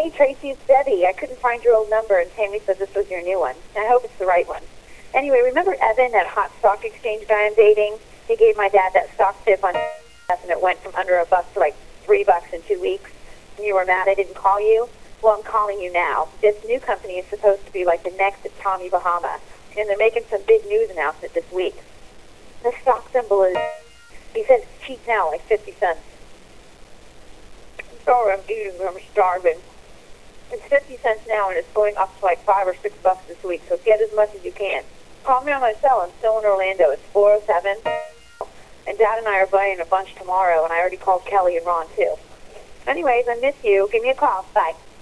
Hey, Tracy, it's Debbie. I couldn't find your old number, and Tammy said this was your new one. I hope it's the right one. Anyway, remember Evan, that hot stock exchange guy I'm dating? He gave my dad that stock tip on and it went from under $1 to like $3 in 2 weeks. And you were mad I didn't call you? Well, I'm calling you now. This new company is supposed to be like the next Tommy Bahama, and they're making some big news announcement this week. The stock symbol is, he says it's cheap now, like 50 cents. I'm sorry I'm eating, I'm starving. It's 50 cents now, and it's going up to like $5 or $6 this week, so get as much as you can. Call me on my cell. I'm still in Orlando. It's 407. And Dad and I are buying a bunch tomorrow, and I already called Kelly and Ron, too. Anyways, I miss you. Give me a call. Bye.